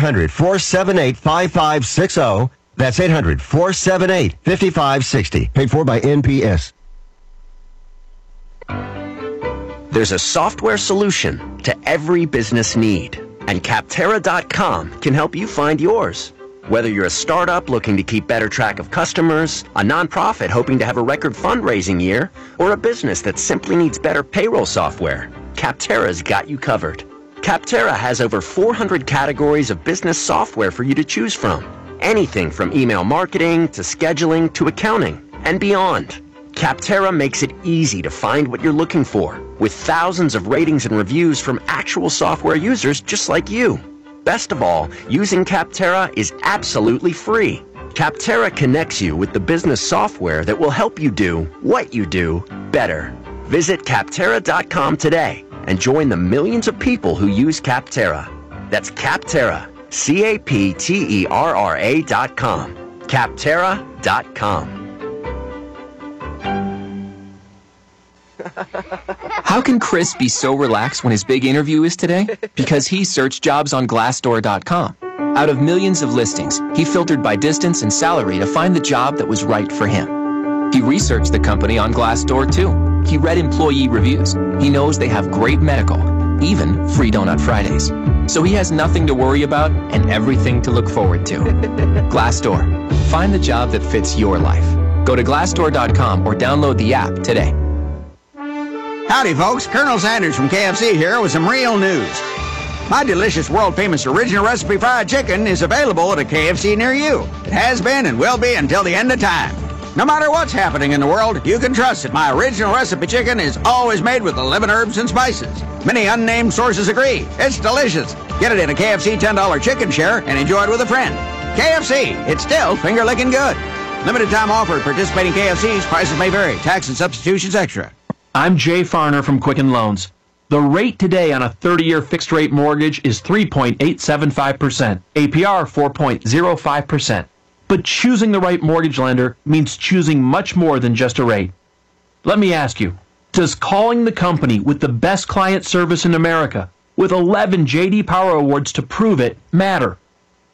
800-478-5560. That's 800-478-5560. Paid for by NPS. There's a software solution to every business need, and Capterra.com can help you find yours. Whether you're a startup looking to keep better track of customers, a nonprofit hoping to have a record fundraising year, or a business that simply needs better payroll software, Capterra's got you covered. Capterra has over 400 categories of business software for you to choose from. Anything from email marketing to scheduling to accounting and beyond. Capterra makes it easy to find what you're looking for, with thousands of ratings and reviews from actual software users just like you. Best of all, using Capterra is absolutely free. Capterra connects you with the business software that will help you do what you do better. Visit Capterra.com today and join the millions of people who use Capterra. That's Capterra, Capterra.com. Capterra.com. How can Chris be so relaxed when his big interview is today? Because he searched jobs on Glassdoor.com. Out of millions of listings, he filtered by distance and salary to find the job that was right for him. He researched the company on Glassdoor too. He read employee reviews. He knows they have great medical, even free Donut Fridays. So he has nothing to worry about and everything to look forward to. Glassdoor. Find the job that fits your life. Go to Glassdoor.com or download the app today. Howdy, folks. Colonel Sanders from KFC here with some real news. My delicious, world-famous original recipe fried chicken is available at a KFC near you. It has been and will be until the end of time. No matter what's happening in the world, you can trust that my original recipe chicken is always made with 11 herbs and spices. Many unnamed sources agree. It's delicious. Get it in a KFC $10 chicken share and enjoy it with a friend. KFC, it's still finger-licking good. Limited time offer at participating KFCs. Prices may vary. Tax and substitutions extra. I'm Jay Farner from Quicken Loans. The rate today on a 30-year fixed-rate mortgage is 3.875%, APR 4.05%. But choosing the right mortgage lender means choosing much more than just a rate. Let me ask you, does calling the company with the best client service in America, with 11 J.D. Power Awards to prove it, matter?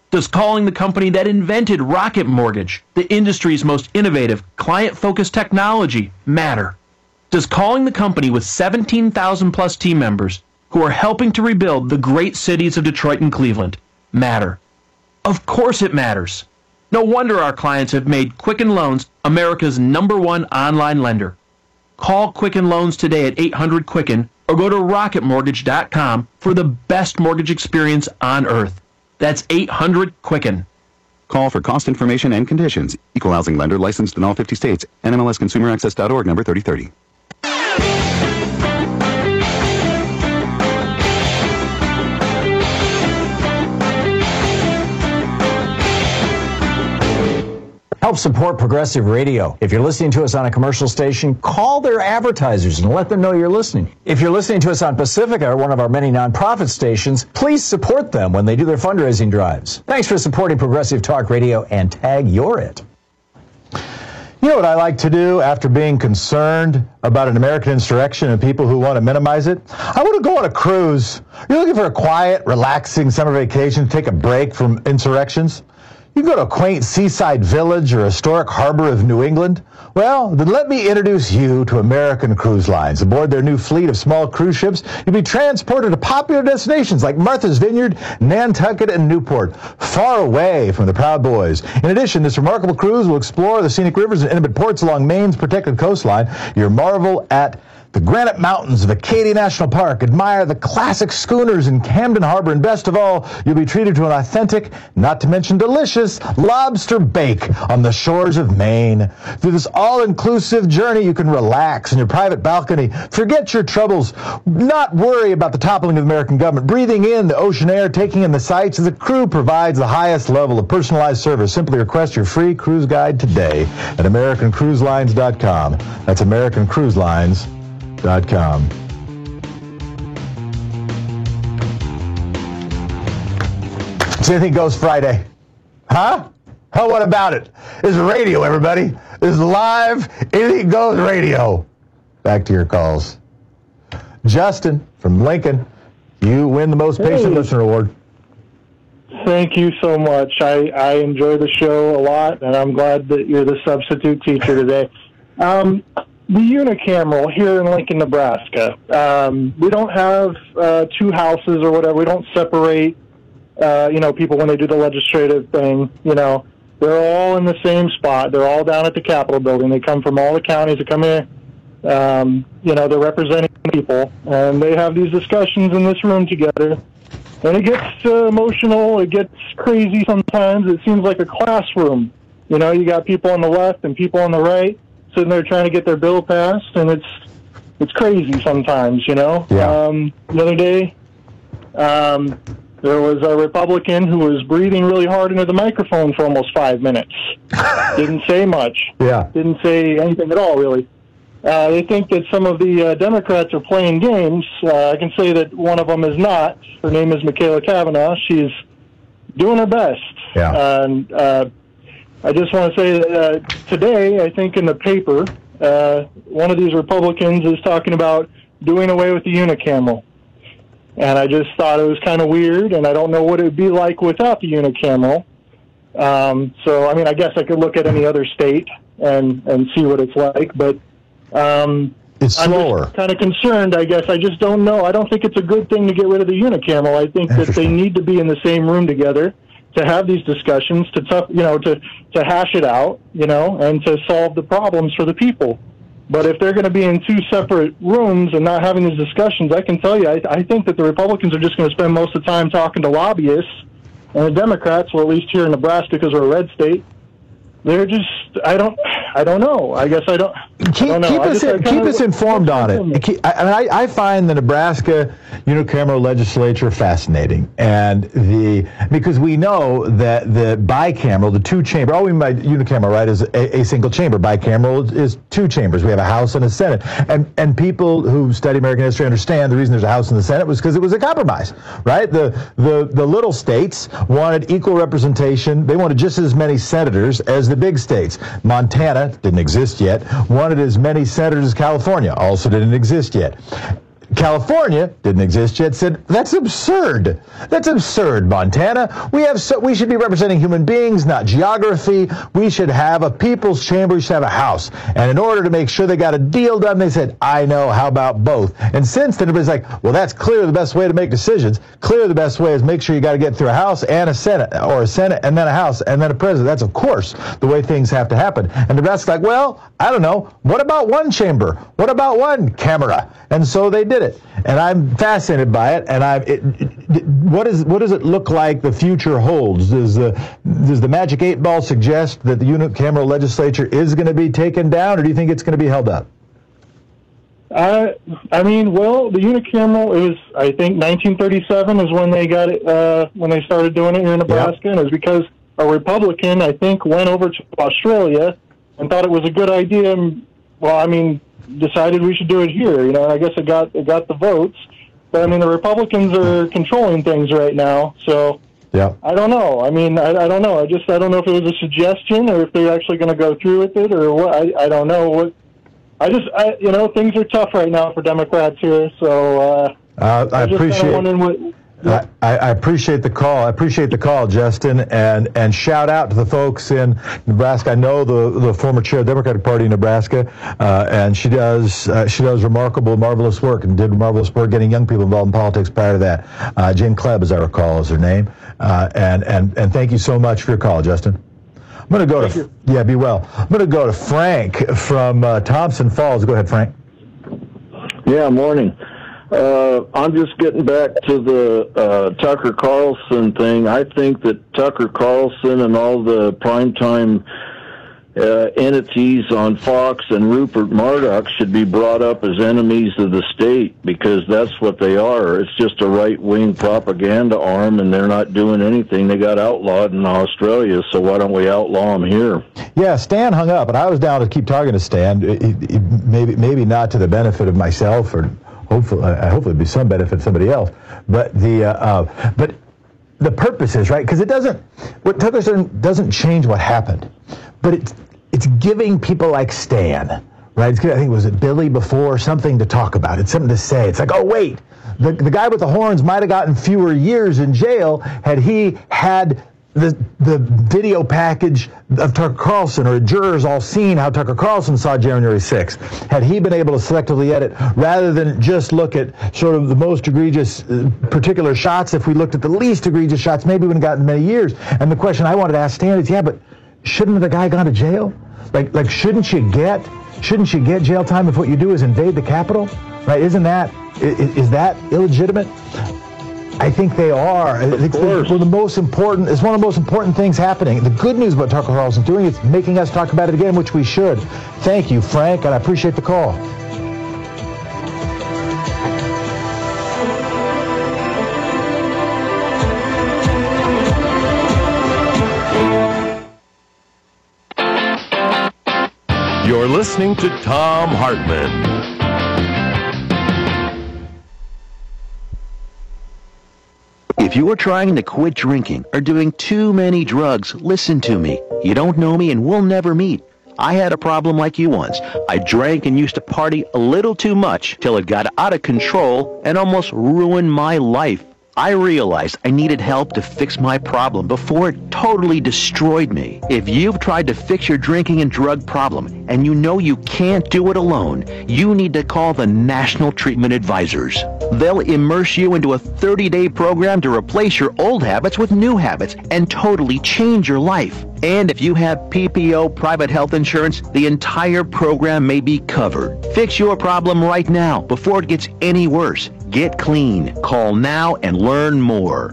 Does calling the company that invented Rocket Mortgage, the industry's most innovative, client-focused technology, matter? Does calling the company with 17,000 plus team members who are helping to rebuild the great cities of Detroit and Cleveland matter? Of course it matters. No wonder our clients have made Quicken Loans America's #1 online lender. Call Quicken Loans today at 800-QUICKEN or go to rocketmortgage.com for the best mortgage experience on earth. That's 800-QUICKEN. Call for cost information and conditions. Equal housing lender licensed in all 50 states. NMLSConsumerAccess.org number 3030. Help support Progressive Radio. If you're listening to us on a commercial station, call their advertisers and let them know you're listening. If you're listening to us on Pacifica, or one of our many nonprofit stations, please support them when they do their fundraising drives. Thanks for supporting Progressive Talk Radio, and tag You're It. You know what I like to do after being concerned about an American insurrection and people who want to minimize it? I want to go on a cruise. You're looking for a quiet, relaxing summer vacation, take a break from insurrections? You can go to a quaint seaside village or historic harbor of New England. Well, then let me introduce you to American Cruise Lines. Aboard their new fleet of small cruise ships, you'll be transported to popular destinations like Martha's Vineyard, Nantucket, and Newport, far away from the Proud Boys. In addition, this remarkable cruise will explore the scenic rivers and intimate ports along Maine's protected coastline. You'll marvel at the granite mountains of Acadia National Park, admire the classic schooners in Camden Harbor, and best of all, you'll be treated to an authentic, not to mention delicious, lobster bake on the shores of Maine. Through this all-inclusive journey, you can relax in your private balcony, forget your troubles, not worry about the toppling of the American government, breathing in the ocean air, taking in the sights, as the crew provides the highest level of personalized service. Simply request your free cruise guide today at AmericanCruiseLines.com. That's AmericanCruiseLines.com. It's Anything Goes Friday. Huh? Oh, what about it? It's radio, everybody. It's live Anything Goes radio. Back to your calls. Justin from Lincoln, you win the Most Patient Listener Award. Thank you so much. I enjoy the show a lot, and I'm glad that you're the substitute teacher today. The unicameral here in Lincoln, Nebraska, we don't have two houses or whatever. We don't separate, people when they do the legislative thing. They're all in the same spot. They're all down at the Capitol building. They come from all the counties that come here. They're representing people, and they have these discussions in this room together. And it gets emotional. It gets crazy sometimes. It seems like a classroom. You got people on the left and people on the right sitting there trying to get their bill passed, and it's crazy sometimes, Yeah. The other day, there was a Republican who was breathing really hard into the microphone for almost 5 minutes. Didn't say much. Yeah. Didn't say anything at all, really. They think that some of the Democrats are playing games. I can say that one of them is not. Her name is Michaela Cavanaugh. She's doing her best. Yeah. And I just want to say that today, I think in the paper, one of these Republicans is talking about doing away with the unicameral. And I just thought it was kind of weird, and I don't know what it would be like without the unicameral. I guess I could look at any other state and see what it's like, but it's slower. I'm just kind of concerned, I guess. I just don't know. I don't think it's a good thing to get rid of the unicameral. I think that they need to be in the same room together to have these discussions, to hash it out, and to solve the problems for the people. But if they're going to be in two separate rooms and not having these discussions, I can tell you, I think that the Republicans are just going to spend most of the time talking to lobbyists, and the Democrats, well, at least here in Nebraska, because we're a red state, they're just, I don't know. I guess I don't. Keep us informed on it. I find the Nebraska unicameral legislature fascinating, and because we know that the bicameral, the two chamber, all we mean by unicameral, right, is a single chamber. Bicameral is two chambers. We have a House and a Senate, and people who study American history understand the reason there's a House and the Senate was because it was a compromise, right? The little states wanted equal representation. They wanted just as many senators as the big states. Montana didn't exist yet. Wanted as many senators as California, also didn't exist yet. California didn't exist yet, said, that's absurd. That's absurd, Montana. We should be representing human beings, not geography. We should have a people's chamber. We should have a house. And in order to make sure they got a deal done, they said, I know, how about both? And since then, everybody's like, well, that's clearly the best way to make decisions. Clearly the best way is make sure you got to get through a House and a Senate, or a Senate and then a House and then a president. That's, of course, the way things have to happen. And Nebraska's like, well, I don't know. What about one chamber? What about one camera? And so they did it. And I'm fascinated by it. And what does it look like the future holds? Does the magic 8 ball suggest that the unicameral legislature is going to be taken down, or do you think it's going to be held up? I mean, well, the unicameral, it was, I think, 1937 is when they got it, when they started doing it here in Nebraska, and it was because a Republican, I think, went over to Australia and thought it was a good idea, and, well, I mean, decided we should do it here. You know, I guess it got the votes, but I mean, the Republicans are controlling things right now, so yeah, I don't know. I mean, I don't know. I don't know if it was a suggestion or if they're actually going to go through with it or what. I don't know what. You know, things are tough right now for Democrats here, so I appreciate the call. I appreciate the call, Justin, and shout out to the folks in Nebraska. I know the former chair of the Democratic Party in Nebraska, and she does remarkable, marvelous work, and did marvelous work getting young people involved in politics prior to that. Jane Klebb, as I recall, is her name, and thank you so much for your call, Justin. I'm going to go to, be well. I'm going to go to Frank from Thompson Falls. Go ahead, Frank. Yeah, morning. I'm just getting back to the Tucker Carlson thing. I think that Tucker Carlson and all the primetime entities on Fox and Rupert Murdoch should be brought up as enemies of the state, because that's what they are. It's just a right-wing propaganda arm, and they're not doing anything. They got outlawed in Australia, so why don't we outlaw them here? Yeah, Stan hung up, and I was down to keep talking to Stan. Maybe not to the benefit of myself, or hopefully it'd be some benefit to somebody else. But the purpose is right, because what Tucker said doesn't change what happened. But it's giving people like Stan, right? I think, was it Billy before, something to talk about. It's something to say. It's like, oh, wait, the guy with the horns might have gotten fewer years in jail had he had the video package of Tucker Carlson, or jurors all seen how Tucker Carlson saw January 6th. Had he been able to selectively edit, rather than just look at sort of the most egregious particular shots, if we looked at the least egregious shots, maybe we wouldn't have gotten many years. And the question I wanted to ask Stan is, but shouldn't the guy gone to jail? Like shouldn't you get jail time if what you do is invade the Capitol? Right? Is that illegitimate? I think they are. I think it's one of the most important things happening. The good news about Tucker Carlson doing is making us talk about it again, which we should. Thank you, Frank, and I appreciate the call. You're listening to Thom Hartmann. If you are trying to quit drinking or doing too many drugs, listen to me. You don't know me and we'll never meet. I had a problem like you once. I drank and used to party a little too much till it got out of control and almost ruined my life. I realized I needed help to fix my problem before it totally destroyed me. If you've tried to fix your drinking and drug problem and you know you can't do it alone, you need to call the National Treatment Advisors. They'll immerse you into a 30-day program to replace your old habits with new habits and totally change your life. And if you have PPO private health insurance, the entire program may be covered. Fix your problem right now before it gets any worse. Get clean. Call now and learn more.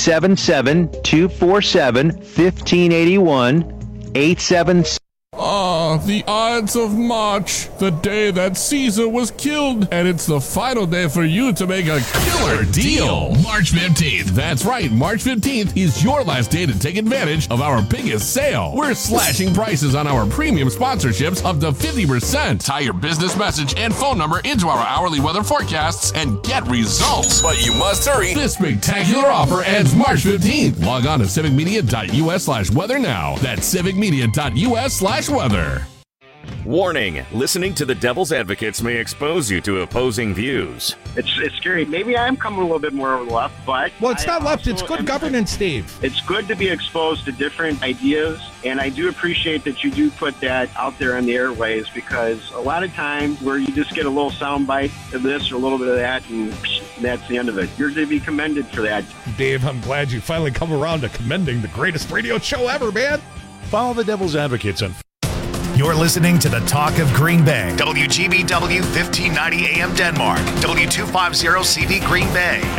877-247-1581. 877. The Ides of March, the day that Caesar was killed, and it's the final day for you to make a killer deal. March 15th. That's right, March 15th is your last day to take advantage of our biggest sale. We're slashing prices on our premium sponsorships up to 50%. Tie your business message and phone number into our hourly weather forecasts and get results. But you must hurry. This spectacular offer ends March 15th. Log on to civicmedia.us/weather now. That's civicmedia.us/weather. Warning, listening to the Devil's Advocates may expose you to opposing views. It's scary. Maybe I'm coming a little bit more over the left, but... Well, it's not left. It's good governance, Steve. It's good to be exposed to different ideas, and I do appreciate that you do put that out there on the airways, because a lot of times where you just get a little soundbite of this or a little bit of that, and that's the end of it. You're to be commended for that. Dave, I'm glad you finally come around to commending the greatest radio show ever, man. Follow the Devil's Advocates on... You're listening to the Talk of Green Bay. WGBW 1590 AM Denmark. W250 CV Green Bay.